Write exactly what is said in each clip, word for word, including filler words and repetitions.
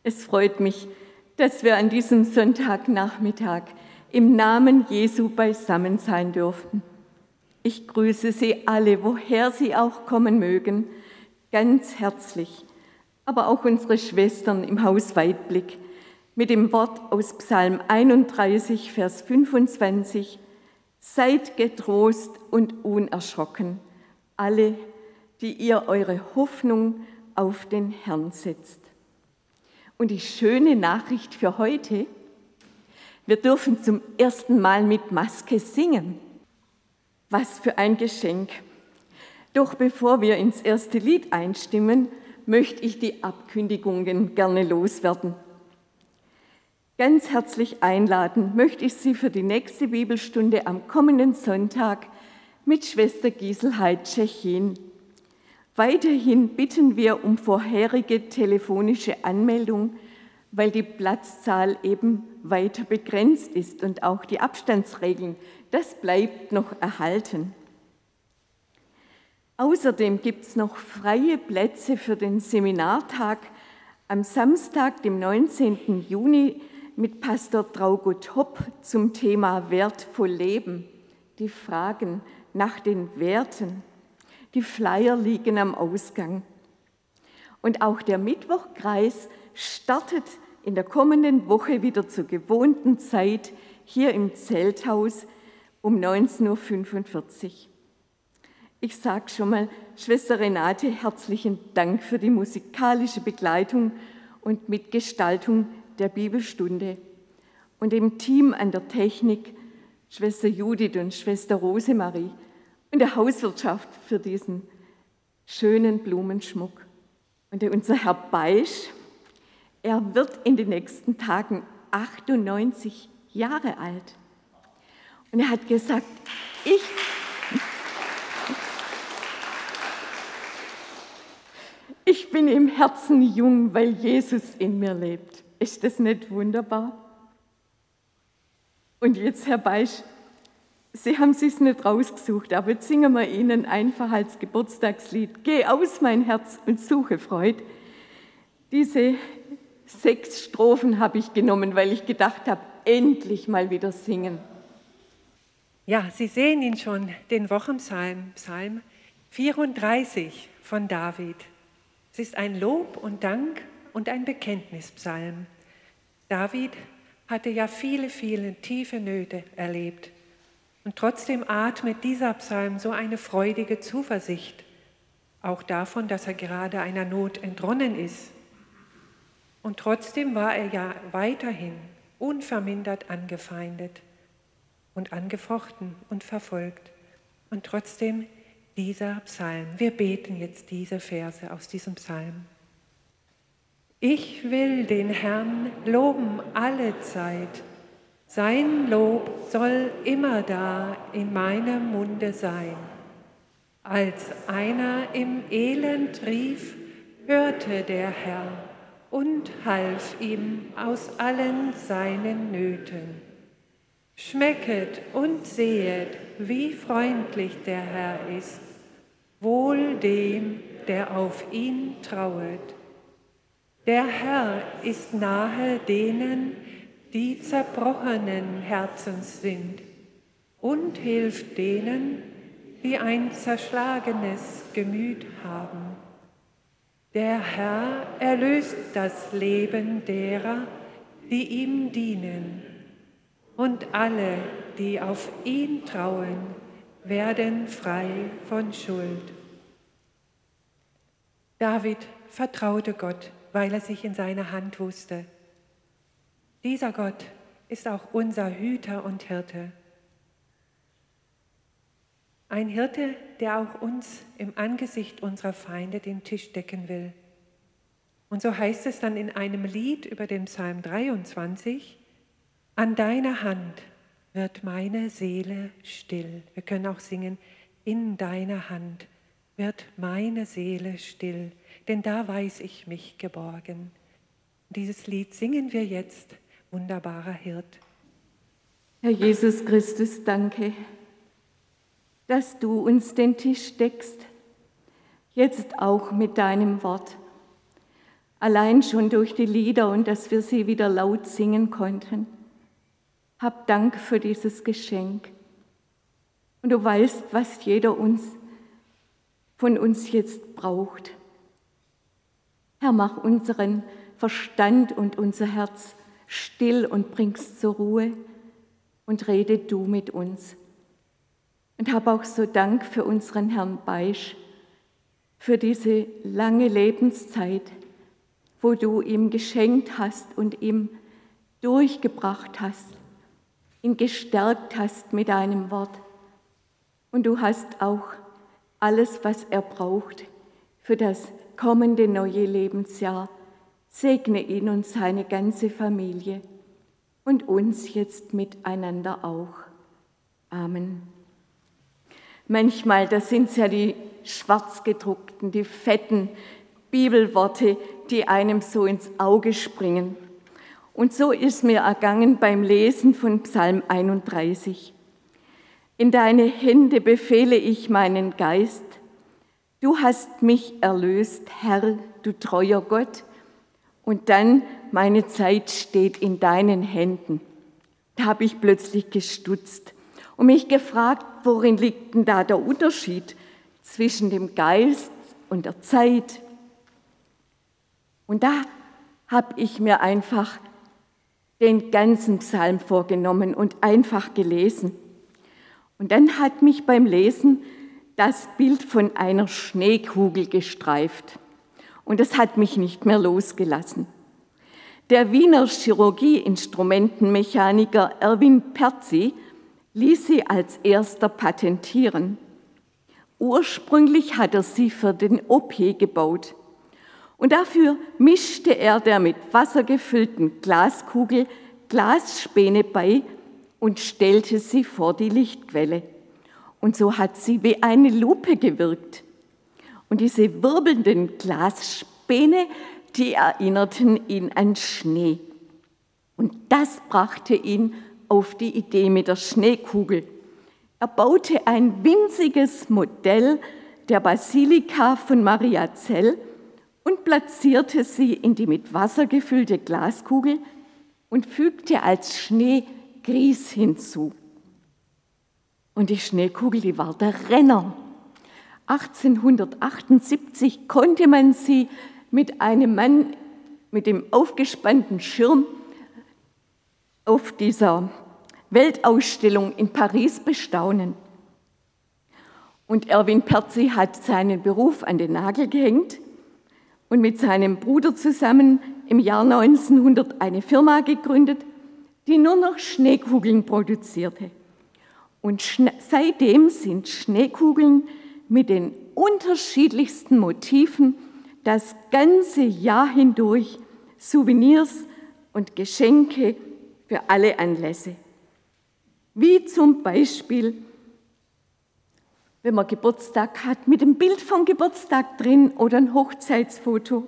Es freut mich, dass wir an diesem Sonntagnachmittag im Namen Jesu beisammen sein dürfen. Ich grüße Sie alle, woher Sie auch kommen mögen, ganz herzlich, aber auch unsere Schwestern im Haus Weitblick mit dem Wort aus Psalm einunddreißig, Vers fünfundzwanzig: Seid getrost und unerschrocken, alle, die ihr eure Hoffnung auf den Herrn setzt. Und die schöne Nachricht für heute: Wir dürfen zum ersten Mal mit Maske singen. Was für ein Geschenk! Doch bevor wir ins erste Lied einstimmen, möchte ich die Abkündigungen gerne loswerden. Ganz herzlich einladen möchte ich Sie für die nächste Bibelstunde am kommenden Sonntag mit Schwester Giselheid Tschechin. Weiterhin bitten wir um vorherige telefonische Anmeldung, weil die Platzzahl eben weiter begrenzt ist und auch die Abstandsregeln, das bleibt noch erhalten. Außerdem gibt es noch freie Plätze für den Seminartag am Samstag, dem neunzehnten Juni, mit Pastor Traugott Hopp zum Thema wertvoll Leben, die Fragen nach den Werten. Die Flyer liegen am Ausgang. Und auch der Mittwochkreis startet in der kommenden Woche wieder zur gewohnten Zeit hier im Zelthaus um neunzehn Uhr fünfundvierzig. Ich sage schon mal, Schwester Renate, herzlichen Dank für die musikalische Begleitung und Mitgestaltung der Bibelstunde. Und dem Team an der Technik, Schwester Judith und Schwester Rosemarie, und der Hauswirtschaft für diesen schönen Blumenschmuck. Und unser Herr Beisch, er wird in den nächsten Tagen achtundneunzig Jahre alt. Und er hat gesagt, ich, ich bin im Herzen jung, weil Jesus in mir lebt. Ist das nicht wunderbar? Und jetzt, Herr Beisch, Sie haben es sich nicht rausgesucht, aber jetzt singen wir Ihnen einfach als Geburtstagslied: Geh aus, mein Herz, und suche Freud. Diese sechs Strophen habe ich genommen, weil ich gedacht habe, endlich mal wieder singen. Ja, Sie sehen ihn schon, den Wochenpsalm, Psalm vierunddreißig von David. Es ist ein Lob und Dank und ein Bekenntnispsalm. David hatte ja viele, viele tiefe Nöte erlebt. Und trotzdem atmet dieser Psalm so eine freudige Zuversicht, auch davon, dass er gerade einer Not entronnen ist. Und trotzdem war er ja weiterhin unvermindert angefeindet und angefochten und verfolgt. Und trotzdem dieser Psalm. Wir beten jetzt diese Verse aus diesem Psalm. Ich will den Herrn loben alle Zeit. Sein Lob soll immer da in meinem Munde sein. Als einer im Elend rief, hörte der Herr und half ihm aus allen seinen Nöten. Schmecket und sehet, wie freundlich der Herr ist, wohl dem, der auf ihn trauet. Der Herr ist nahe denen, die zerbrochenen Herzens sind, und hilft denen, die ein zerschlagenes Gemüt haben. Der Herr erlöst das Leben derer, die ihm dienen, und alle, die auf ihn trauen, werden frei von Schuld. David vertraute Gott, weil er sich in seiner Hand wusste. Dieser Gott ist auch unser Hüter und Hirte. Ein Hirte, der auch uns im Angesicht unserer Feinde den Tisch decken will. Und so heißt es dann in einem Lied über den Psalm dreiundzwanzig: An deiner Hand wird meine Seele still. Wir können auch singen: In deiner Hand wird meine Seele still, denn da weiß ich mich geborgen. Dieses Lied singen wir jetzt. Wunderbarer Hirt. Herr Jesus Christus, danke, dass du uns den Tisch deckst, jetzt auch mit deinem Wort. allein schon durch die Lieder und dass wir sie wieder laut singen konnten. Hab Dank für dieses Geschenk. Und du weißt, was jeder uns, von uns jetzt braucht. Herr, mach unseren Verstand und unser Herz still und bring's zur Ruhe und rede du mit uns. Und hab auch so Dank für unseren Herrn Beisch, für diese lange Lebenszeit, wo du ihm geschenkt hast und ihm durchgebracht hast, ihn gestärkt hast mit deinem Wort. Und du hast auch alles, was er braucht für das kommende neue Lebensjahr. Segne ihn und seine ganze Familie und uns jetzt miteinander auch. Amen. Manchmal, das sind ja die schwarz gedruckten, die fetten Bibelworte, die einem so ins Auge springen. Und so ist mir ergangen beim Lesen von Psalm einunddreißig. In deine Hände befehle ich meinen Geist. Du hast mich erlöst, Herr, du treuer Gott. Und dann, meine Zeit steht in deinen Händen. Da habe ich plötzlich gestutzt und mich gefragt, worin liegt denn da der Unterschied zwischen dem Geist und der Zeit? Und da habe ich mir einfach den ganzen Psalm vorgenommen und einfach gelesen. Und dann hat mich beim Lesen das Bild von einer Schneekugel gestreift. Und das hat mich nicht mehr losgelassen. Der Wiener Chirurgie-Instrumentenmechaniker Erwin Perzi ließ sie als erster patentieren. Ursprünglich hat er sie für den O P gebaut. Und dafür mischte er der mit Wasser gefüllten Glaskugel Glasspäne bei und stellte sie vor die Lichtquelle. Und so hat sie wie eine Lupe gewirkt. Und diese wirbelnden Glasspäne, die erinnerten ihn an Schnee. Und das brachte ihn auf die Idee mit der Schneekugel. Er baute ein winziges Modell der Basilika von Mariazell und platzierte sie in die mit Wasser gefüllte Glaskugel und fügte als Schnee Grieß hinzu. Und die Schneekugel, die war der Renner. achtzehnhundertachtundsiebzig konnte man sie mit einem Mann mit dem aufgespannten Schirm auf dieser Weltausstellung in Paris bestaunen. Und Erwin Perzi hat seinen Beruf an den Nagel gehängt und mit seinem Bruder zusammen im Jahr neunzehnhundert eine Firma gegründet, die nur noch Schneekugeln produzierte. Und seitdem sind Schneekugeln mit den unterschiedlichsten Motiven das ganze Jahr hindurch Souvenirs und Geschenke für alle Anlässe. Wie zum Beispiel, wenn man Geburtstag hat, mit dem Bild vom Geburtstag drin oder ein Hochzeitsfoto.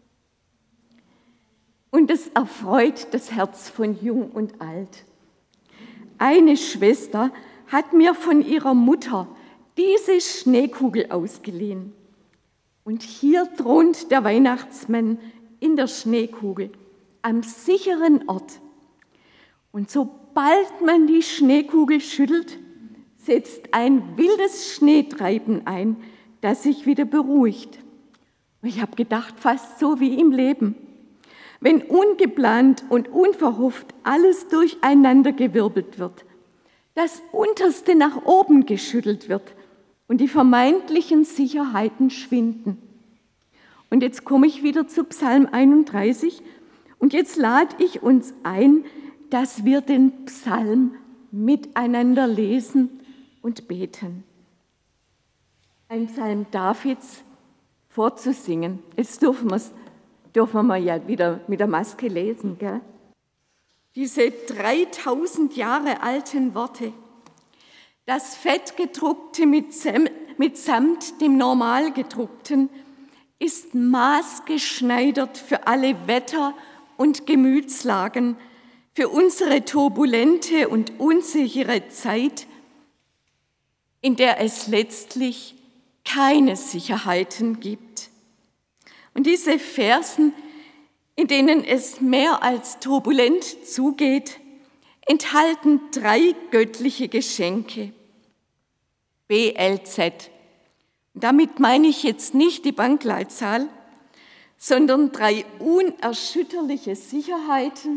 Und es erfreut das Herz von Jung und Alt. Eine Schwester hat mir von ihrer Mutter diese Schneekugel ausgeliehen. Und hier thront der Weihnachtsmann in der Schneekugel am sicheren Ort. Und sobald man die Schneekugel schüttelt, setzt ein wildes Schneetreiben ein, das sich wieder beruhigt. Und ich habe gedacht, fast so wie im Leben. Wenn ungeplant und unverhofft alles durcheinandergewirbelt wird, das Unterste nach oben geschüttelt wird und die vermeintlichen Sicherheiten schwinden. Und jetzt komme ich wieder zu Psalm einunddreißig und jetzt lade ich uns ein, dass wir den Psalm miteinander lesen und beten. Ein Psalm Davids vorzusingen. Jetzt dürfen wir es dürfen wir ja wieder mit der Maske lesen, gell? Diese dreitausend Jahre alten Worte, das Fettgedruckte mit, Sam, mit Samt dem normal gedruckten, ist maßgeschneidert für alle Wetter- und Gemütslagen, für unsere turbulente und unsichere Zeit, in der es letztlich keine Sicherheiten gibt. Und diese Versen, in denen es mehr als turbulent zugeht, enthalten drei göttliche Geschenke. B L Z. Damit meine ich jetzt nicht die Bankleitzahl, sondern drei unerschütterliche Sicherheiten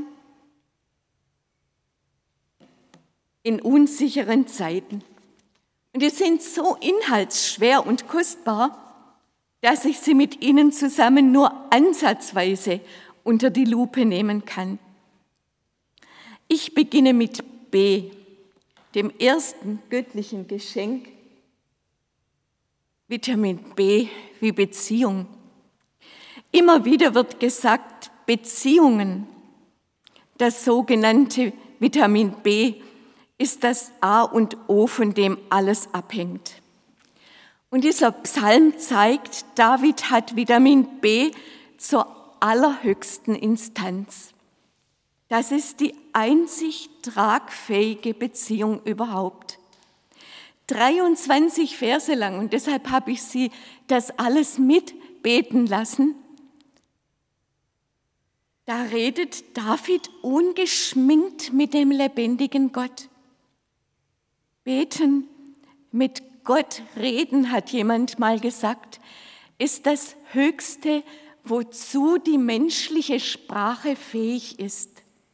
in unsicheren Zeiten. Und die sind so inhaltsschwer und kostbar, dass ich sie mit Ihnen zusammen nur ansatzweise unter die Lupe nehmen kann. Ich beginne mit B, dem ersten göttlichen Geschenk. Vitamin B wie Beziehung. Immer wieder wird gesagt, Beziehungen, das sogenannte Vitamin B, ist das A und O, von dem alles abhängt. Und dieser Psalm zeigt, David hat Vitamin B zur allerhöchsten Instanz. Das ist die einzig tragfähige Beziehung überhaupt. dreiundzwanzig Verse lang, und deshalb habe ich Sie das alles mitbeten lassen. Da redet David ungeschminkt mit dem lebendigen Gott. Beten, mit Gott reden, hat jemand mal gesagt, ist das Höchste, wozu die menschliche Sprache fähig ist.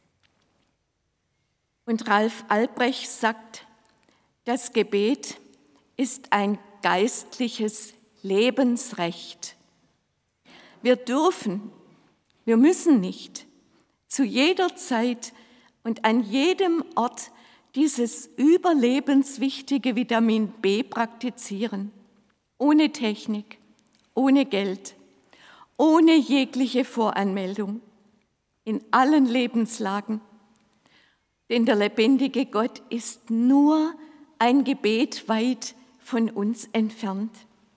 Und Ralf Albrecht sagt, das Gebet ist ein geistliches Lebensrecht. Wir dürfen, wir müssen nicht zu jeder Zeit und an jedem Ort dieses überlebenswichtige Vitamin B praktizieren, ohne Technik, ohne Geld, ohne jegliche Voranmeldung, in allen Lebenslagen. Denn der lebendige Gott ist nur ein Gebet weit von uns entfernt.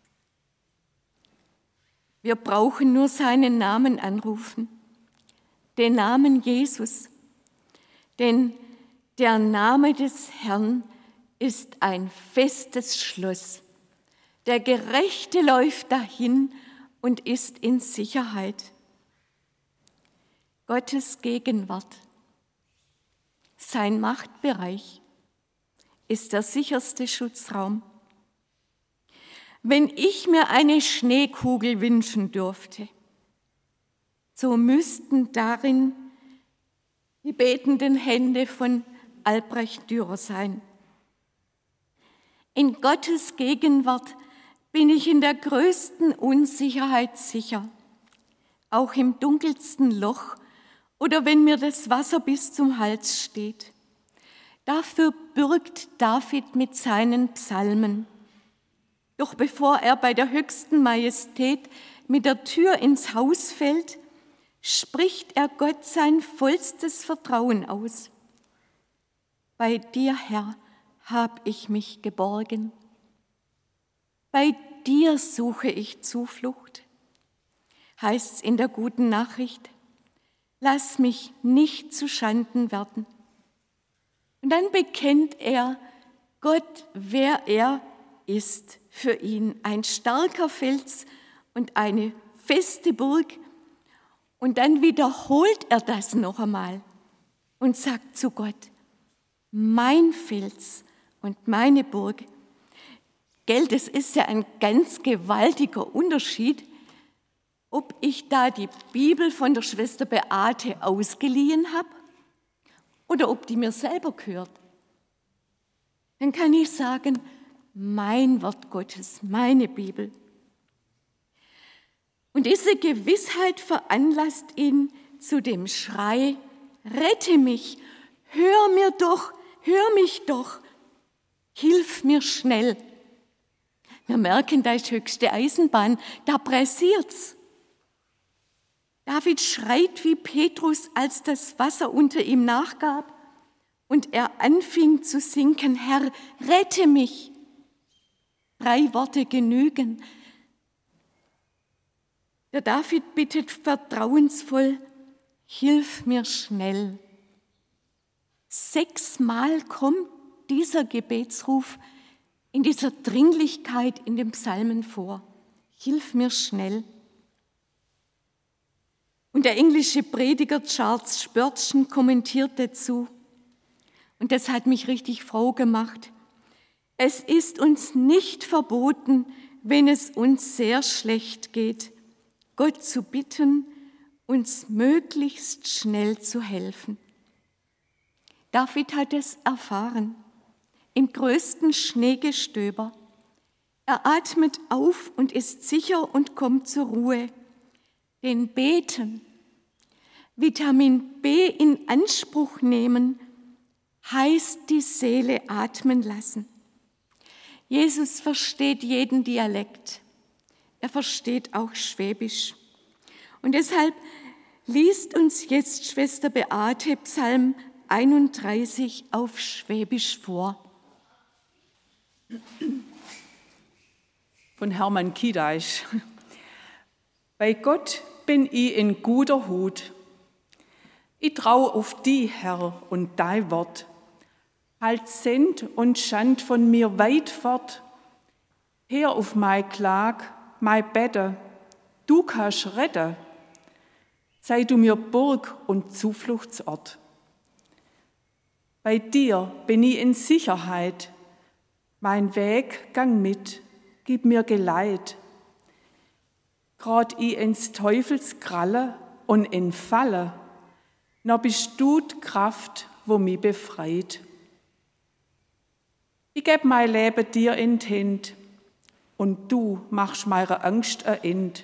Wir brauchen nur seinen Namen anrufen, den Namen Jesus. Denn der Name des Herrn ist ein festes Schloss. Der Gerechte läuft dahin und ist in Sicherheit. Gottes Gegenwart, sein Machtbereich, ist der sicherste Schutzraum. Wenn ich mir eine Schneekugel wünschen dürfte, so müssten darin die betenden Hände von Albrecht Dürer sein. In Gottes Gegenwart bin ich in der größten Unsicherheit sicher, auch im dunkelsten Loch oder wenn mir das Wasser bis zum Hals steht. Dafür bürgt David mit seinen Psalmen. Doch bevor er bei der höchsten Majestät mit der Tür ins Haus fällt, spricht er Gott sein vollstes Vertrauen aus. Bei dir, Herr, hab ich mich geborgen. Bei dir suche ich Zuflucht, heißt's in der guten Nachricht. Lass mich nicht zu Schanden werden. Und dann bekennt er Gott, wer er ist für ihn, ein starker Fels und eine feste Burg. Und dann wiederholt er das noch einmal und sagt zu Gott, mein Fels und meine Burg. Gell, das ist ja ein ganz gewaltiger Unterschied, ob ich da die Bibel von der Schwester Beate ausgeliehen habe oder ob die mir selber gehört. Dann kann ich sagen, mein Wort Gottes, meine Bibel. Und diese Gewissheit veranlasst ihn zu dem Schrei, rette mich, hör mir doch, hör mich doch, hilf mir schnell. Wir merken, da ist höchste Eisenbahn, da pressiert's. David schreit wie Petrus, als das Wasser unter ihm nachgab und er anfing zu sinken, Herr, rette mich. Drei Worte genügen. Der David bittet vertrauensvoll, hilf mir schnell. Sechsmal kommt dieser Gebetsruf in dieser Dringlichkeit in den Psalmen vor. Hilf mir schnell. Und der englische Prediger Charles Spurgeon kommentiert dazu, und das hat mich richtig froh gemacht: Es ist uns nicht verboten, wenn es uns sehr schlecht geht, Gott zu bitten, uns möglichst schnell zu helfen. David hat es erfahren, im größten Schneegestöber. Er atmet auf und ist sicher und kommt zur Ruhe. Denn Beten, Vitamin B in Anspruch nehmen, heißt die Seele atmen lassen. Jesus versteht jeden Dialekt. Er versteht auch Schwäbisch. Und deshalb liest uns jetzt Schwester Beate Psalm einunddreißig auf Schwäbisch vor. Von Hermann Kiedeich. Bei Gott bin ich in guter Hut. Ich trau auf die, Herr, und dein Wort. Halt Send und Schand von mir weit fort. Her auf mein Klag, mein Bette, du kannst retten. Sei du mir Burg und Zufluchtsort. Bei dir bin ich in Sicherheit. Mein Weg gang mit, gib mir Geleit. Grad ich ins Teufels Kralle und in Falle, noch bist du die Kraft, wo mich befreit. Ich geb mein Leben dir in die Hand, und du machst meiner Angst ein End.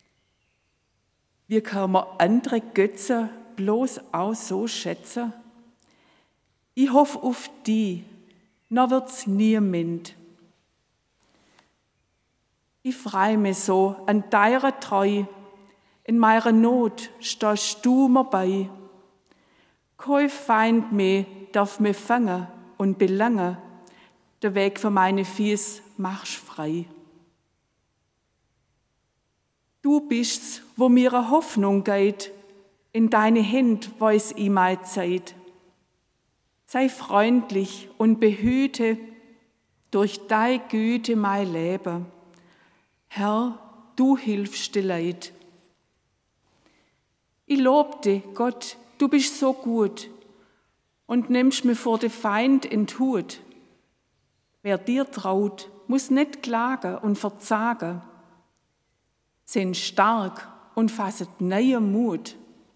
Wie kann man andere Götze bloß auch so schätzen? Ich hoff auf die, noch wird's nie mind. Ich freu mich so an deiner Treu, in meiner Not stehst du mir bei. Kein Feind mehr darf mich fangen und belangen, der Weg für meine Fies machst frei. Du bist's, wo mir eine Hoffnung geht, in deine Hände weiß ich meine Zeit. Sei freundlich und behüte durch deine Güte mein Leben. Herr, du hilfst dir Leid. Ich lob dich, Gott, du bist so gut und nimmst mir vor den Feind in die Hut. Wer dir traut, muss nicht klagen und verzagen. Sind stark und fasset neuen Mut.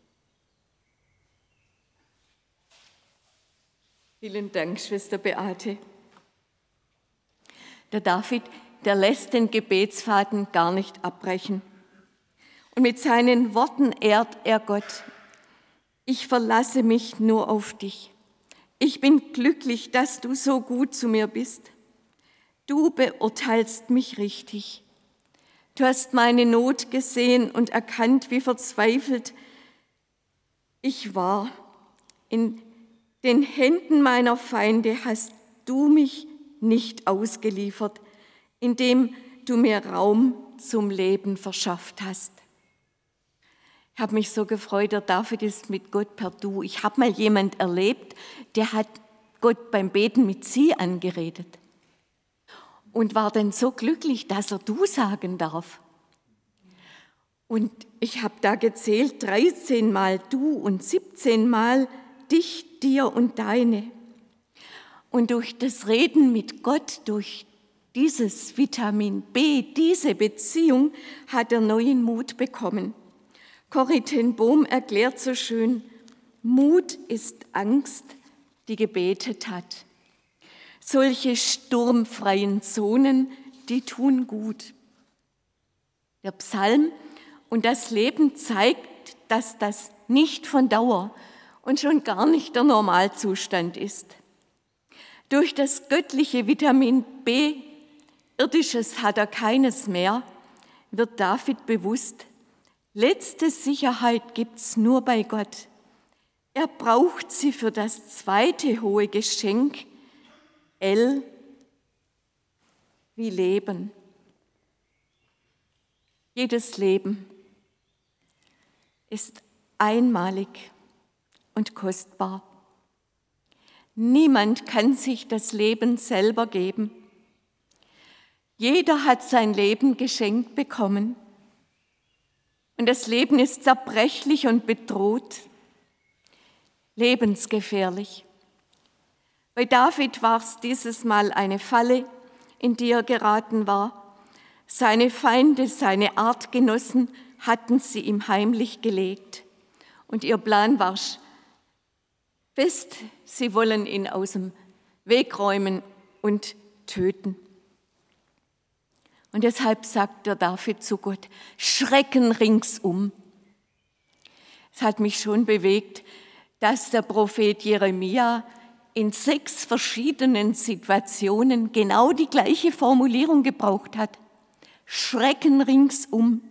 Vielen Dank, Schwester Beate. Der David, der lässt den Gebetsfaden gar nicht abbrechen. Und mit seinen Worten ehrt er Gott. Ich verlasse mich nur auf dich. Ich bin glücklich, dass du so gut zu mir bist. Du beurteilst mich richtig. Du hast meine Not gesehen und erkannt, wie verzweifelt ich war. In den Händen meiner Feinde hast du mich nicht ausgeliefert, indem du mir Raum zum Leben verschafft hast. Ich habe mich so gefreut, der David ist mit Gott per Du. Ich habe mal jemand erlebt, der hat Gott beim Beten mit Sie angeredet und war dann so glücklich, dass er Du sagen darf. Und ich habe da gezählt, dreizehn Mal Du und siebzehn Mal dich, dir und deine. Und durch das Reden mit Gott, durch dieses Vitamin B, diese Beziehung, hat er neuen Mut bekommen. Corrie ten Boom erklärt so schön: Mut ist Angst, die gebetet hat. Solche sturmfreien Zonen, die tun gut. Der Psalm und das Leben zeigt, dass das nicht von Dauer und schon gar nicht der Normalzustand ist. Durch das göttliche Vitamin B, irdisches hat er keines mehr, wird David bewusst: Letzte Sicherheit gibt's nur bei Gott. Er braucht sie für das zweite hohe Geschenk, L wie Leben. Jedes Leben ist einmalig und kostbar. Niemand kann sich das Leben selber geben. Jeder hat sein Leben geschenkt bekommen. und das Leben ist zerbrechlich und bedroht, lebensgefährlich. Bei David war es dieses Mal eine Falle, in die er geraten war. Seine Feinde, seine Artgenossen hatten sie ihm heimlich gelegt. Und ihr Plan war fest, sie wollen ihn aus dem Weg räumen und töten. Und deshalb sagt der David zu Gott, Schrecken ringsum. Es hat mich schon bewegt, dass der Prophet Jeremia in sechs verschiedenen Situationen genau die gleiche Formulierung gebraucht hat. Schrecken ringsum.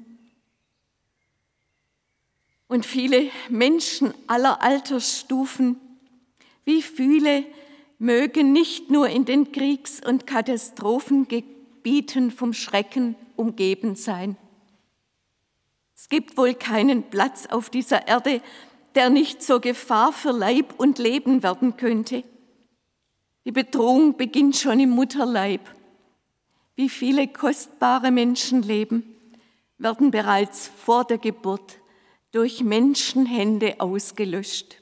Und viele Menschen aller Altersstufen, wie viele mögen nicht nur in den Kriegs- und Katastrophengebieten vom Schrecken umgeben sein. Es gibt wohl keinen Platz auf dieser Erde, der nicht zur Gefahr für Leib und Leben werden könnte. Die Bedrohung beginnt schon im Mutterleib. Wie viele kostbare Menschenleben werden bereits vor der Geburt durch Menschenhände ausgelöscht.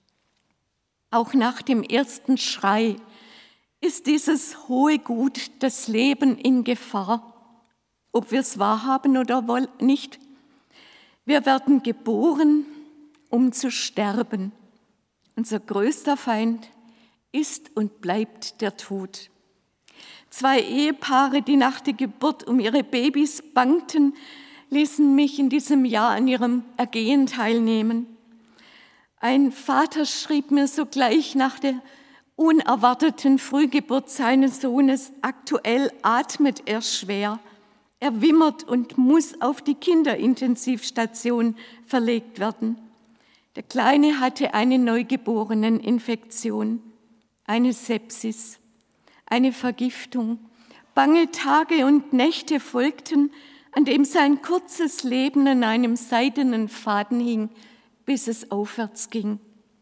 Auch nach dem ersten Schrei ist dieses hohe Gut, das Leben, in Gefahr, ob wir es wahrhaben oder nicht. Wir werden geboren, um zu sterben. Unser größter Feind ist und bleibt der Tod. Zwei Ehepaare, die nach der Geburt um ihre Babys bangten, ließen mich in diesem Jahr an ihrem Ergehen teilnehmen. Ein Vater schrieb mir sogleich nach der unerwarteten Frühgeburt seines Sohnes, aktuell atmet er schwer. Er wimmert und muss auf die Kinderintensivstation verlegt werden. Der Kleine hatte eine Neugeboreneninfektion, eine Sepsis, eine Vergiftung. Bange Tage und Nächte folgten, an dem sein kurzes Leben an einem seidenen Faden hing, bis es aufwärts ging.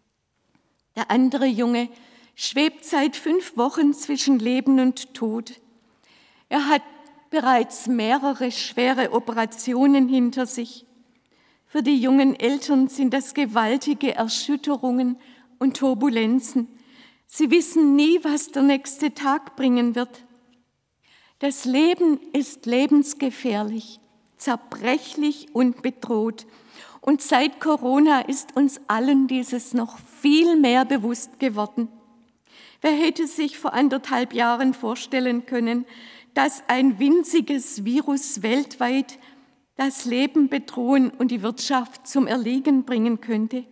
Der andere Junge schwebt seit fünf Wochen zwischen Leben und Tod. Er hat bereits mehrere schwere Operationen hinter sich. Für die jungen Eltern sind das gewaltige Erschütterungen und Turbulenzen. Sie wissen nie, was der nächste Tag bringen wird. Das Leben ist lebensgefährlich, zerbrechlich und bedroht. Und seit Corona ist uns allen dieses noch viel mehr bewusst geworden. Wer hätte sich vor anderthalb Jahren vorstellen können, dass ein winziges Virus weltweit das Leben bedrohen und die Wirtschaft zum Erliegen bringen könnte?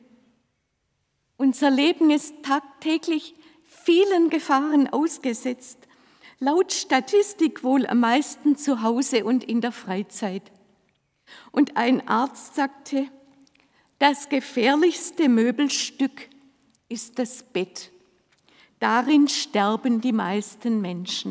Unser Leben ist tagtäglich vielen Gefahren ausgesetzt, laut Statistik wohl am meisten zu Hause und in der Freizeit. Und ein Arzt sagte, das gefährlichste Möbelstück ist das Bett. Darin sterben die meisten Menschen.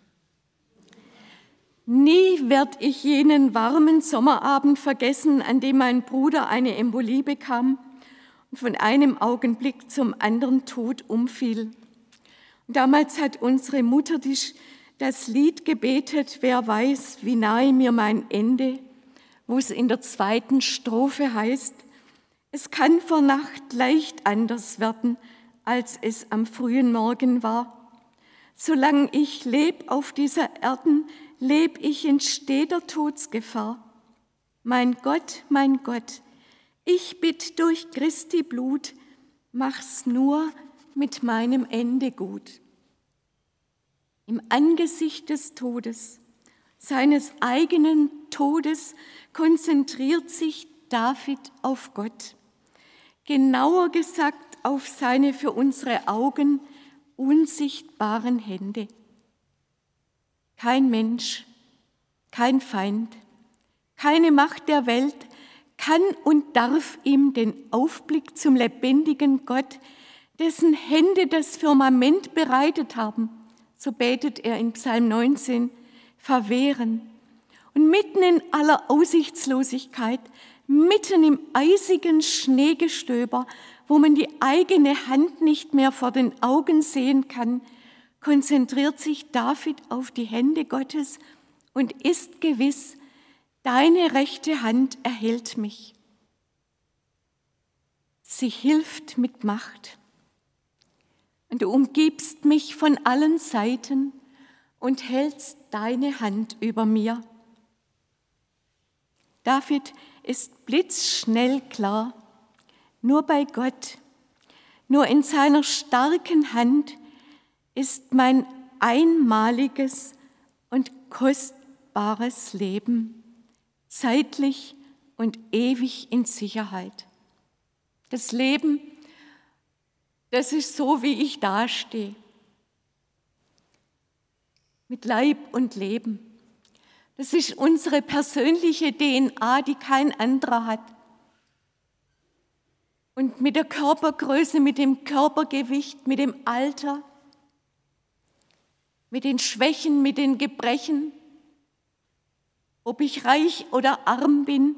Nie werde ich jenen warmen Sommerabend vergessen, an dem mein Bruder eine Embolie bekam und von einem Augenblick zum anderen tot umfiel. Und damals hat unsere Mutter das Lied gebetet, wer weiß, wie nahe mir mein Ende, wo es in der zweiten Strophe heißt, es kann vor Nacht leicht anders werden, als es am frühen Morgen war. Solange ich leb auf dieser Erden, leb ich in steter Todsgefahr. Mein Gott, mein Gott, ich bitt durch Christi Blut, mach's nur mit meinem Ende gut. Im Angesicht des Todes, seines eigenen Todes, konzentriert sich David auf Gott. Genauer gesagt auf seine für unsere Augen unsichtbaren Hände. Kein Mensch, kein Feind, keine Macht der Welt kann und darf ihm den Aufblick zum lebendigen Gott, dessen Hände das Firmament bereitet haben, so betet er in Psalm neunzehn, verwehren. Und mitten in aller Aussichtslosigkeit, mitten im eisigen Schneegestöber, wo man die eigene Hand nicht mehr vor den Augen sehen kann, konzentriert sich David auf die Hände Gottes und ist gewiss, Deine rechte Hand erhält mich. Sie hilft mit Macht. Und du umgibst mich von allen Seiten und hältst deine Hand über mir. David ist blitzschnell klar, nur bei Gott, nur in seiner starken Hand ist mein einmaliges und kostbares Leben, zeitlich und ewig in Sicherheit. Das Leben, das ist so, wie ich dastehe, mit Leib und Leben. Das ist unsere persönliche D N A, die kein anderer hat. Und mit der Körpergröße, mit dem Körpergewicht, mit dem Alter, mit den Schwächen, mit den Gebrechen, ob ich reich oder arm bin,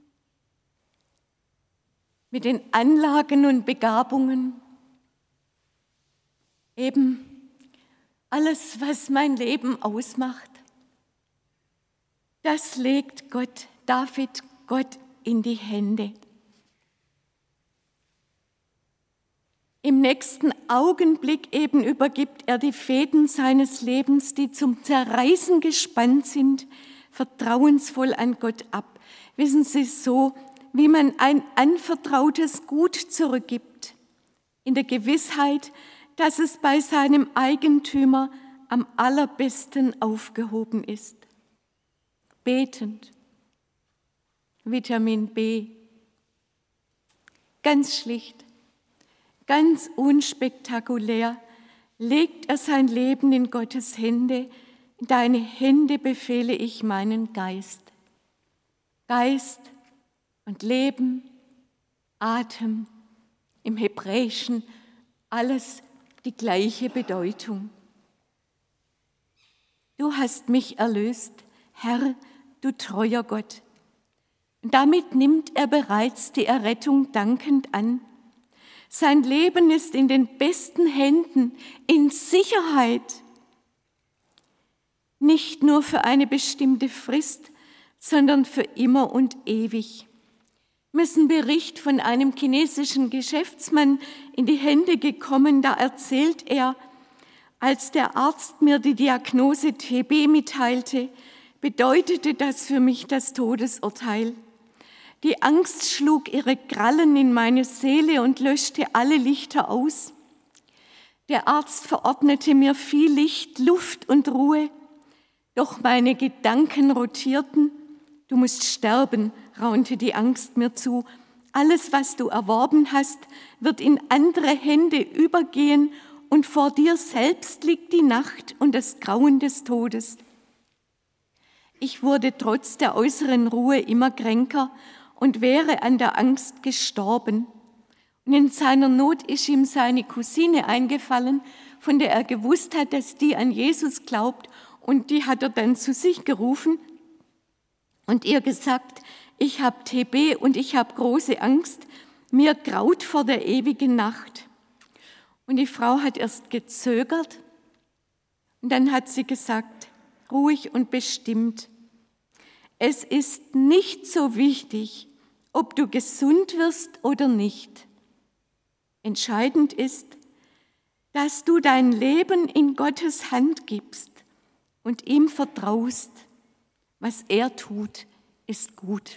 mit den Anlagen und Begabungen, eben alles, was mein Leben ausmacht, das legt Gott, David, Gott in die Hände. Im nächsten Augenblick eben übergibt er die Fäden seines Lebens, die zum Zerreißen gespannt sind, vertrauensvoll an Gott ab. Wissen Sie, so wie man ein anvertrautes Gut zurückgibt, in der Gewissheit, dass es bei seinem Eigentümer am allerbesten aufgehoben ist. Betend. Vitamin B. Ganz schlicht, ganz unspektakulär legt er sein Leben in Gottes Hände. In deine Hände befehle ich meinen Geist. Geist und Leben, Atem, im Hebräischen alles die gleiche Bedeutung. Du hast mich erlöst, Herr, du treuer Gott. Und damit nimmt er bereits die Errettung dankend an. Sein Leben ist in den besten Händen, in Sicherheit. Nicht nur für eine bestimmte Frist, sondern für immer und ewig. Mir ist ein Bericht von einem chinesischen Geschäftsmann in die Hände gekommen, da erzählt er, als der Arzt mir die Diagnose T B mitteilte, bedeutete das für mich das Todesurteil. Die Angst schlug ihre Krallen in meine Seele und löschte alle Lichter aus. Der Arzt verordnete mir viel Licht, Luft und Ruhe, doch meine Gedanken rotierten. Du musst sterben, raunte die Angst mir zu. Alles, was du erworben hast, wird in andere Hände übergehen und vor dir selbst liegt die Nacht und das Grauen des Todes. Ich wurde trotz der äußeren Ruhe immer kränker und wäre an der Angst gestorben. Und in seiner Not ist ihm seine Cousine eingefallen, von der er gewusst hat, dass die an Jesus glaubt, und die hat er dann zu sich gerufen und ihr gesagt, ich habe T B und ich habe große Angst, mir graut vor der ewigen Nacht. Und die Frau hat erst gezögert und dann hat sie gesagt, ruhig und bestimmt, es ist nicht so wichtig, ob du gesund wirst oder nicht. Entscheidend ist, dass du dein Leben in Gottes Hand gibst und ihm vertraust. Was er tut, ist gut.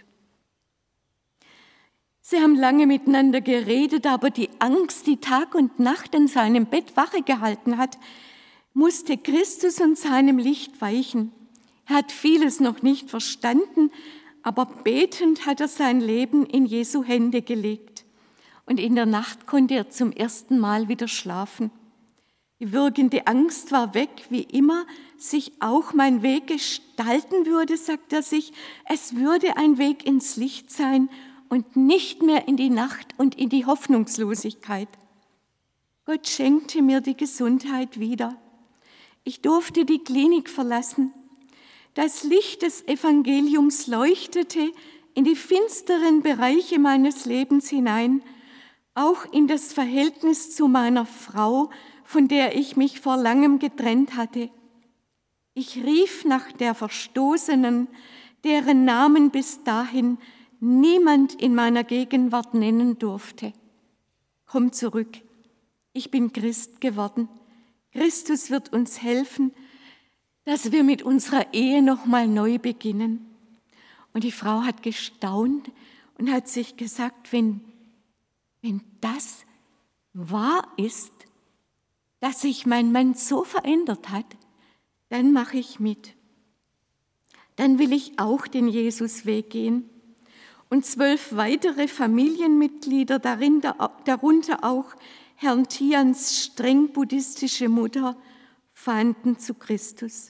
Sie haben lange miteinander geredet, aber die Angst, die Tag und Nacht in seinem Bett Wache gehalten hat, musste Christus und seinem Licht weichen. Er hat vieles noch nicht verstanden, aber betend hat er sein Leben in Jesu Hände gelegt. Und in der Nacht konnte er zum ersten Mal wieder schlafen. Die würgende Angst war weg, wie immer sich auch mein Weg gestalten würde, sagt er sich. Es würde ein Weg ins Licht sein und nicht mehr in die Nacht und in die Hoffnungslosigkeit. Gott schenkte mir die Gesundheit wieder. Ich durfte die Klinik verlassen. Das Licht des Evangeliums leuchtete in die finsteren Bereiche meines Lebens hinein, auch in das Verhältnis zu meiner Frau, von der ich mich vor langem getrennt hatte. Ich rief nach der Verstoßenen, deren Namen bis dahin niemand in meiner Gegenwart nennen durfte. Komm zurück, ich bin Christ geworden. Christus wird uns helfen, dass wir mit unserer Ehe nochmal neu beginnen. Und die Frau hat gestaunt und hat sich gesagt, wenn, wenn das wahr ist, dass sich mein Mann so verändert hat, dann mache ich mit. Dann will ich auch den Jesusweg gehen. Und zwölf weitere Familienmitglieder, darin, darunter auch Herrn Tians streng buddhistische Mutter, fanden zu Christus.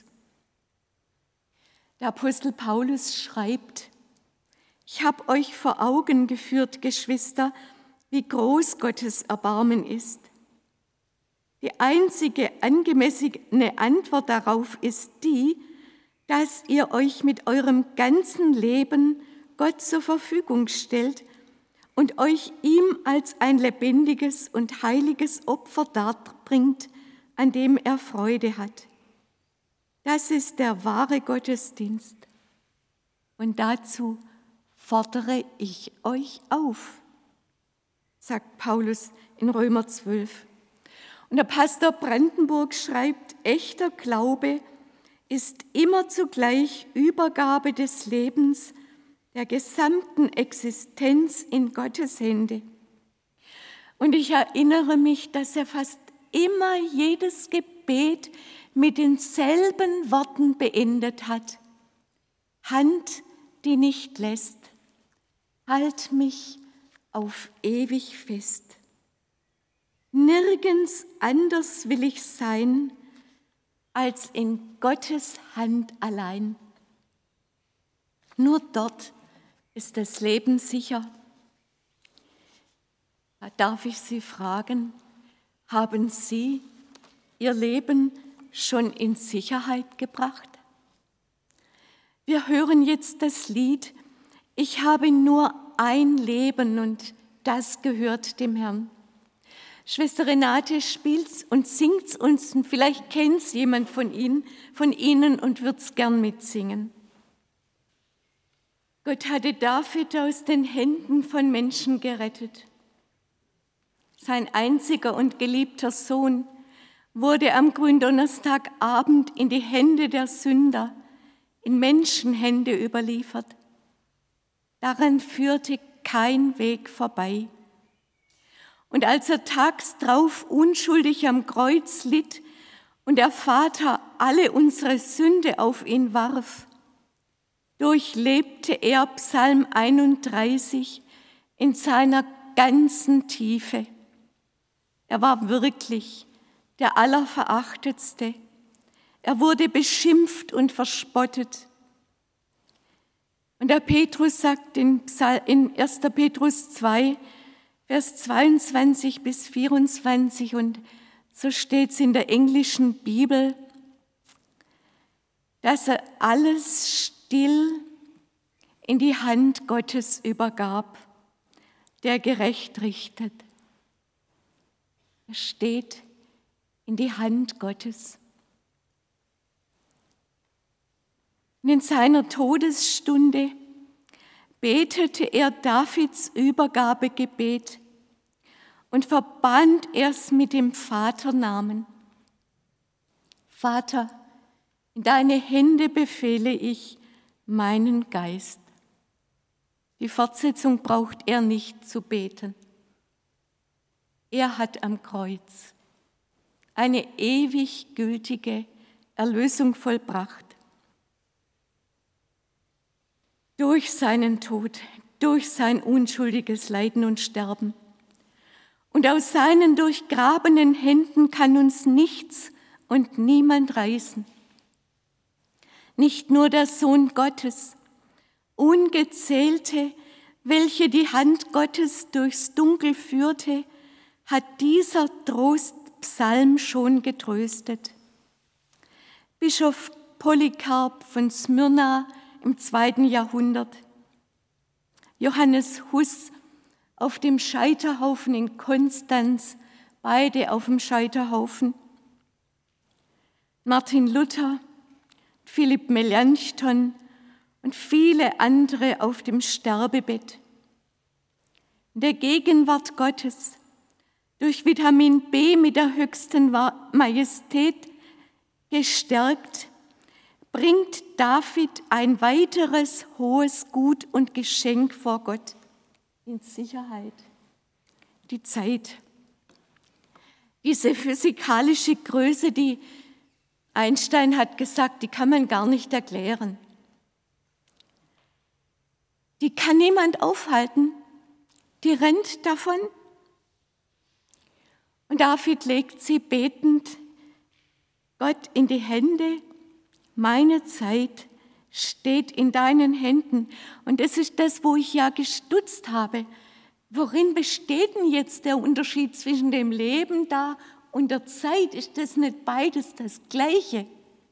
Der Apostel Paulus schreibt: Ich habe euch vor Augen geführt, Geschwister, wie groß Gottes Erbarmen ist. Die einzige angemessene Antwort darauf ist die, dass ihr euch mit eurem ganzen Leben Gott zur Verfügung stellt und euch ihm als ein lebendiges und heiliges Opfer darbringt, an dem er Freude hat. Das ist der wahre Gottesdienst. Und dazu fordere ich euch auf, sagt Paulus in Römer zwölf. Und der Pastor Brandenburg schreibt, echter Glaube ist immer zugleich Übergabe des Lebens, der gesamten Existenz in Gottes Hände. Und ich erinnere mich, dass er fast immer jedes Gebet mit denselben Worten beendet hat. Hand, die nicht lässt, halt mich auf ewig fest. Nirgends anders will ich sein, als in Gottes Hand allein. Nur dort ist das Leben sicher. Da darf ich Sie fragen, haben Sie Ihr Leben schon in Sicherheit gebracht? Wir hören jetzt das Lied, ich habe nur ein Leben und das gehört dem Herrn. Schwester Renate spielt's und singt's uns und vielleicht kennt's jemand von Ihnen, von Ihnen und wird's gern mitsingen. Gott hatte David aus den Händen von Menschen gerettet. Sein einziger und geliebter Sohn wurde am Gründonnerstagabend in die Hände der Sünder, in Menschenhände überliefert. Daran führte kein Weg vorbei. Und als er tags drauf unschuldig am Kreuz litt und der Vater alle unsere Sünde auf ihn warf, durchlebte er Psalm einunddreißig in seiner ganzen Tiefe. Er war wirklich der Allerverachtetste. Er wurde beschimpft und verspottet. Und der Petrus sagt in erster Petrus zwei, Vers zweiundzwanzig bis vierundzwanzig, und so steht es in der englischen Bibel, dass er alles still in die Hand Gottes übergab, der gerecht richtet. Er steht in die Hand Gottes. Und in seiner Todesstunde betete er Davids Übergabegebet und verband es mit dem Vaternamen. Vater, in deine Hände befehle ich meinen Geist. Die Fortsetzung braucht er nicht zu beten. Er hat am Kreuz eine ewig gültige Erlösung vollbracht. Durch seinen Tod, durch sein unschuldiges Leiden und Sterben. Und aus seinen durchgrabenen Händen kann uns nichts und niemand reißen. Nicht nur der Sohn Gottes, Ungezählte, welche die Hand Gottes durchs Dunkel führte, hat dieser Trostpsalm schon getröstet. Bischof Polycarp von Smyrna im zweiten Jahrhundert, Johannes Huss auf dem Scheiterhaufen in Konstanz, beide auf dem Scheiterhaufen, Martin Luther, Philipp Melanchthon und viele andere auf dem Sterbebett. In der Gegenwart Gottes, durch Vitamin B mit der höchsten Majestät gestärkt, bringt David ein weiteres hohes Gut und Geschenk vor Gott in Sicherheit, die Zeit. Diese physikalische Größe, die Einstein hat gesagt, die kann man gar nicht erklären. Die kann niemand aufhalten, die rennt davon. Und David legt sie betend Gott in die Hände. Meine Zeit steht in deinen Händen. Und das ist das, wo ich ja gestutzt habe. Worin besteht denn jetzt der Unterschied zwischen dem Leben da und der Zeit? Ist das nicht beides das Gleiche?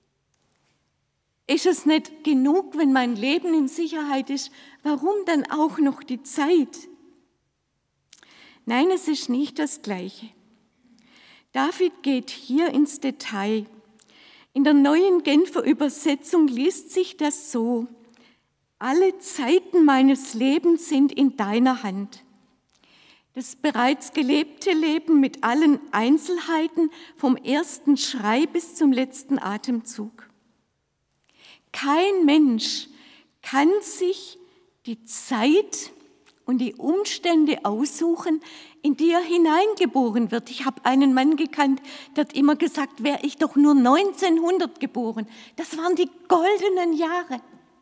Ist es nicht genug, wenn mein Leben in Sicherheit ist? Warum dann auch noch die Zeit? Nein, es ist nicht das Gleiche. David geht hier ins Detail. In der neuen Genfer Übersetzung liest sich das so: Alle Zeiten meines Lebens sind in deiner Hand. Das bereits gelebte Leben mit allen Einzelheiten vom ersten Schrei bis zum letzten Atemzug. Kein Mensch kann sich die Zeit und die Umstände aussuchen, in die er hineingeboren wird. Ich habe einen Mann gekannt, der hat immer gesagt, wäre ich doch nur neunzehnhundert geboren. Das waren die goldenen Jahre.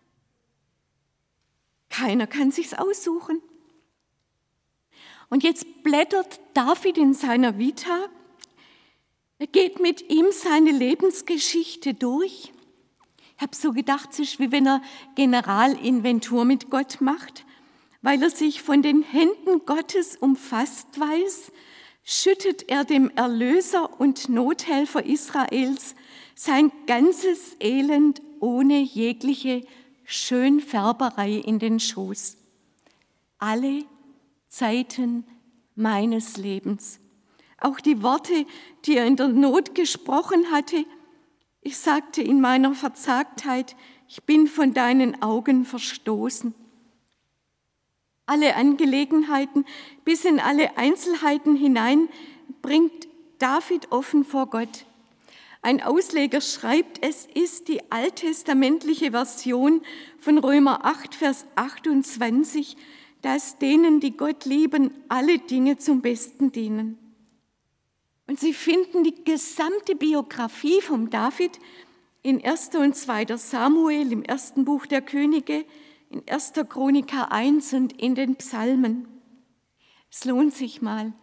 Keiner kann sich's aussuchen. Und jetzt blättert David in seiner Vita. Er geht mit ihm seine Lebensgeschichte durch. Ich habe so gedacht, es ist wie wenn er Generalinventur mit Gott macht. Weil er sich von den Händen Gottes umfasst weiß, schüttet er dem Erlöser und Nothelfer Israels sein ganzes Elend ohne jegliche Schönfärberei in den Schoß. Alle Zeiten meines Lebens. Auch die Worte, die er in der Not gesprochen hatte. Ich sagte in meiner Verzagtheit, ich bin von deinen Augen verstoßen. Alle Angelegenheiten bis in alle Einzelheiten hinein bringt David offen vor Gott. Ein Ausleger schreibt, es ist die alttestamentliche Version von Römer acht, Vers achtundzwanzig, dass denen, die Gott lieben, alle Dinge zum Besten dienen. Und Sie finden die gesamte Biografie von David in erster und zweiter Samuel, im ersten Buch der Könige, in erster Chronika eins und in den Psalmen. Es lohnt sich mal,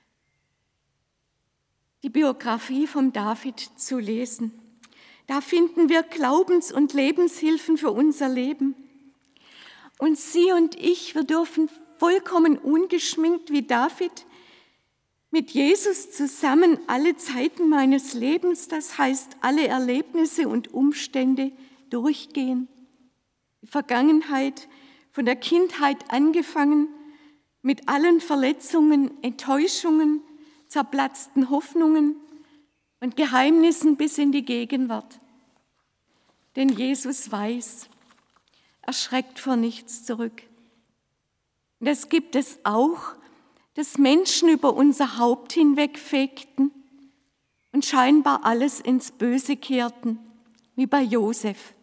die Biografie von David zu lesen. Da finden wir Glaubens- und Lebenshilfen für unser Leben. Und Sie und ich, wir dürfen vollkommen ungeschminkt wie David mit Jesus zusammen alle Zeiten meines Lebens, das heißt alle Erlebnisse und Umstände durchgehen. Die Vergangenheit, von der Kindheit angefangen, mit allen Verletzungen, Enttäuschungen, zerplatzten Hoffnungen und Geheimnissen bis in die Gegenwart. Denn Jesus weiß, er schreckt vor nichts zurück. Und das gibt es auch, dass Menschen über unser Haupt hinwegfegten und scheinbar alles ins Böse kehrten, wie bei Josef.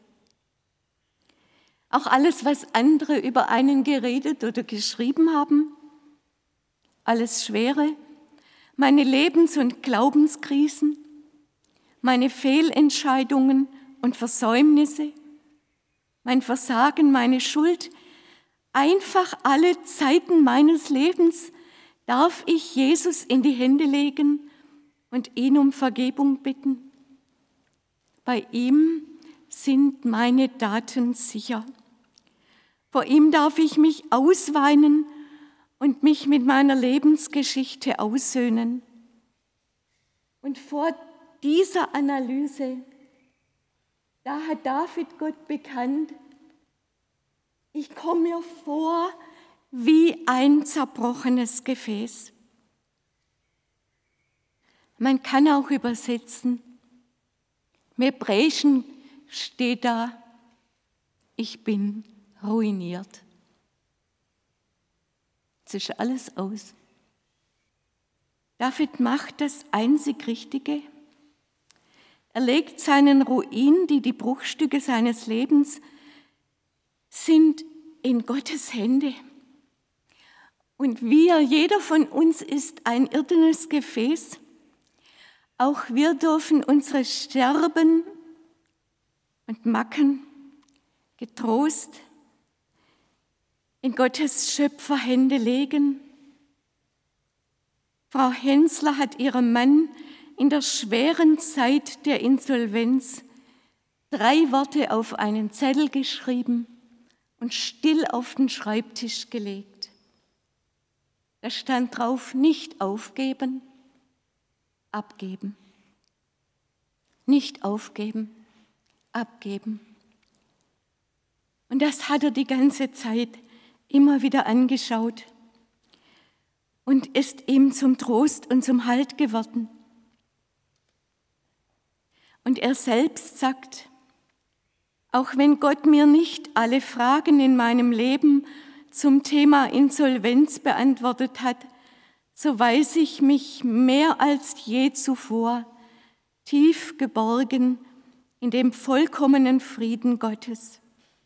Auch alles, was andere über einen geredet oder geschrieben haben, alles Schwere, meine Lebens- und Glaubenskrisen, meine Fehlentscheidungen und Versäumnisse, mein Versagen, meine Schuld, einfach alle Zeiten meines Lebens darf ich Jesus in die Hände legen und ihn um Vergebung bitten. Bei ihm sind meine Daten sicher. Vor ihm darf ich mich ausweinen und mich mit meiner Lebensgeschichte aussöhnen. Und vor dieser Analyse, da hat David Gott bekannt, ich komme mir vor wie ein zerbrochenes Gefäß. Man kann auch übersetzen, im Hebräischen steht da, ich bin ruiniert. Jetzt ist alles aus. David macht das einzig Richtige. Er legt seinen Ruin, die die Bruchstücke seines Lebens sind, in Gottes Hände. Und wir, jeder von uns ist ein irdenes Gefäß. Auch wir dürfen unsere Sterben und Macken getrost in Gottes Schöpferhände legen. Frau Hensler hat ihrem Mann in der schweren Zeit der Insolvenz drei Worte auf einen Zettel geschrieben und still auf den Schreibtisch gelegt. Da stand drauf: nicht aufgeben, abgeben. Nicht aufgeben, abgeben. Und das hat er die ganze Zeit immer wieder angeschaut und ist ihm zum Trost und zum Halt geworden. Und er selbst sagt: Auch wenn Gott mir nicht alle Fragen in meinem Leben zum Thema Insolvenz beantwortet hat, so weiß ich mich mehr als je zuvor tief geborgen in dem vollkommenen Frieden Gottes.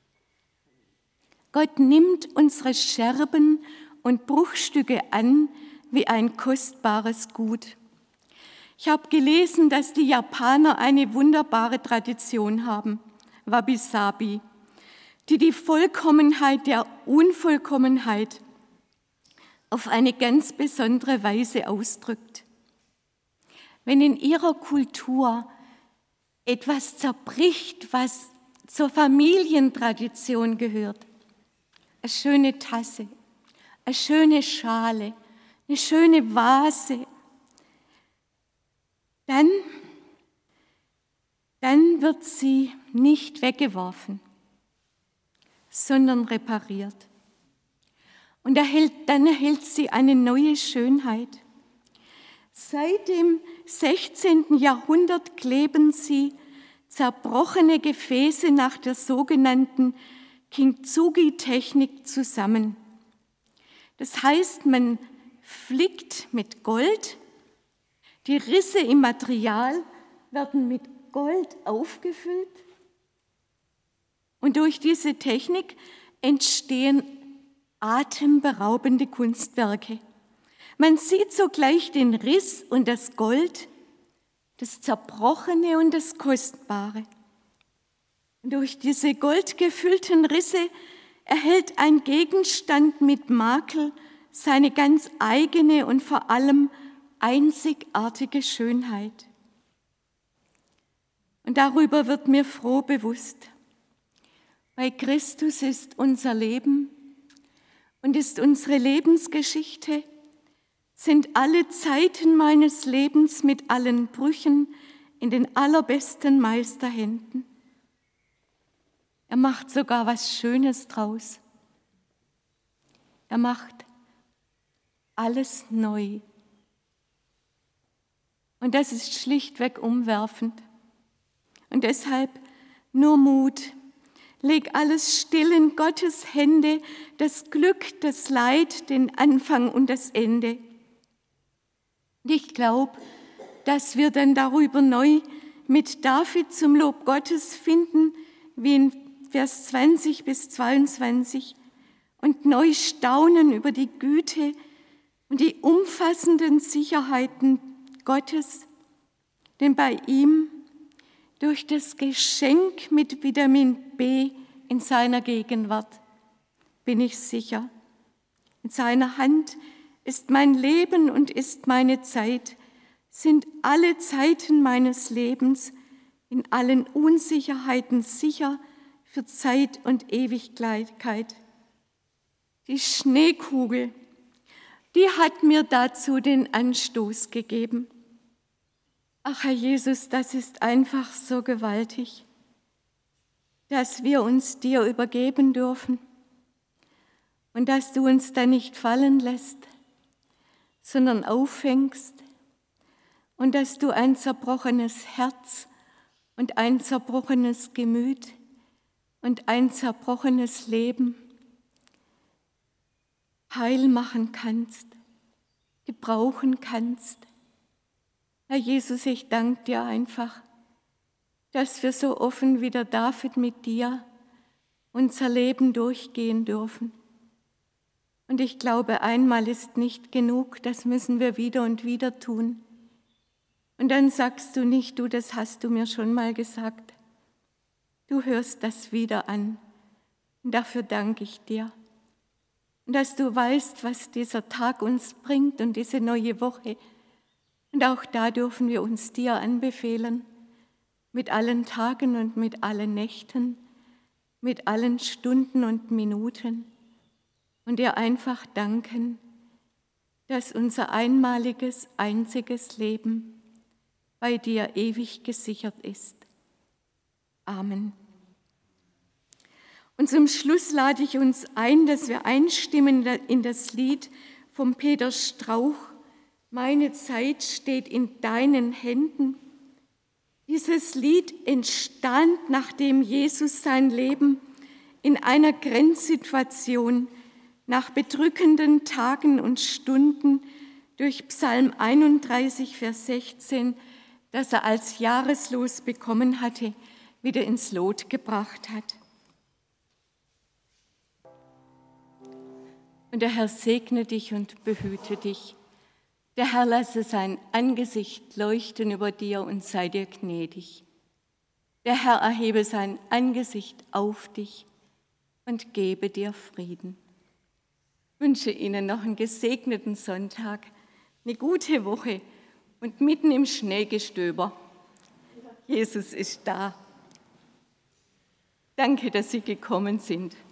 Gott nimmt unsere Scherben und Bruchstücke an wie ein kostbares Gut. Ich habe gelesen, dass die Japaner eine wunderbare Tradition haben, Wabi-Sabi, die die Vollkommenheit der Unvollkommenheit auf eine ganz besondere Weise ausdrückt. Wenn in ihrer Kultur etwas zerbricht, was zur Familientradition gehört, eine schöne Tasse, eine schöne Schale, eine schöne Vase, dann, dann wird sie nicht weggeworfen, sondern repariert. Und erhält, dann erhält sie eine neue Schönheit. Seit dem sechzehnten Jahrhundert kleben sie zerbrochene Gefäße nach der sogenannten Kintsugi-Technik zusammen. Das heißt, man flickt mit Gold, die Risse im Material werden mit Gold aufgefüllt und durch diese Technik entstehen atemberaubende Kunstwerke. Man sieht sogleich den Riss und das Gold, das Zerbrochene und das Kostbare. Und durch diese goldgefüllten Risse erhält ein Gegenstand mit Makel seine ganz eigene und vor allem einzigartige Schönheit. Und darüber wird mir froh bewusst. Bei Christus ist unser Leben und ist unsere Lebensgeschichte, sind alle Zeiten meines Lebens mit allen Brüchen in den allerbesten Meisterhänden. Er macht sogar was Schönes draus. Er macht alles neu. Und das ist schlichtweg umwerfend. Und deshalb nur Mut. Leg alles still in Gottes Hände, das Glück, das Leid, den Anfang und das Ende. Und ich glaube, dass wir dann darüber neu mit David zum Lob Gottes finden, wie in Vers zwanzig bis zweiundzwanzig, und neu staunen über die Güte und die umfassenden Sicherheiten Gottes, denn bei ihm durch das Geschenk mit Vitamin B in seiner Gegenwart bin ich sicher. In seiner Hand ist mein Leben und ist meine Zeit, sind alle Zeiten meines Lebens in allen Unsicherheiten sicher für Zeit und Ewigkeit. Die Schneekugel, die hat mir dazu den Anstoß gegeben. Ach Herr Jesus, das ist einfach so gewaltig, dass wir uns dir übergeben dürfen und dass du uns da nicht fallen lässt, sondern auffängst und dass du ein zerbrochenes Herz und ein zerbrochenes Gemüt und ein zerbrochenes Leben heil machen kannst, gebrauchen kannst. Herr Jesus, ich danke dir einfach, dass wir so offen wie der David mit dir unser Leben durchgehen dürfen. Und ich glaube, einmal ist nicht genug, das müssen wir wieder und wieder tun. Und dann sagst du nicht, du, das hast du mir schon mal gesagt. Du hörst das wieder an. Und dafür danke ich dir. Und dass du weißt, was dieser Tag uns bringt und diese neue Woche. Und auch da dürfen wir uns dir anbefehlen, mit allen Tagen und mit allen Nächten, mit allen Stunden und Minuten und dir einfach danken, dass unser einmaliges, einziges Leben bei dir ewig gesichert ist. Amen. Und zum Schluss lade ich uns ein, dass wir einstimmen in das Lied von Peter Strauch, Meine Zeit steht in deinen Händen. Dieses Lied entstand, nachdem Jesus sein Leben in einer Grenzsituation nach bedrückenden Tagen und Stunden durch Psalm einunddreißig, Vers sechzehn, das er als Jahreslos bekommen hatte, wieder ins Lot gebracht hat. Und der Herr segne dich und behüte dich. Der Herr lasse sein Angesicht leuchten über dir und sei dir gnädig. Der Herr erhebe sein Angesicht auf dich und gebe dir Frieden. Ich wünsche Ihnen noch einen gesegneten Sonntag, eine gute Woche und mitten im Schneegestöber. Jesus ist da. Danke, dass Sie gekommen sind.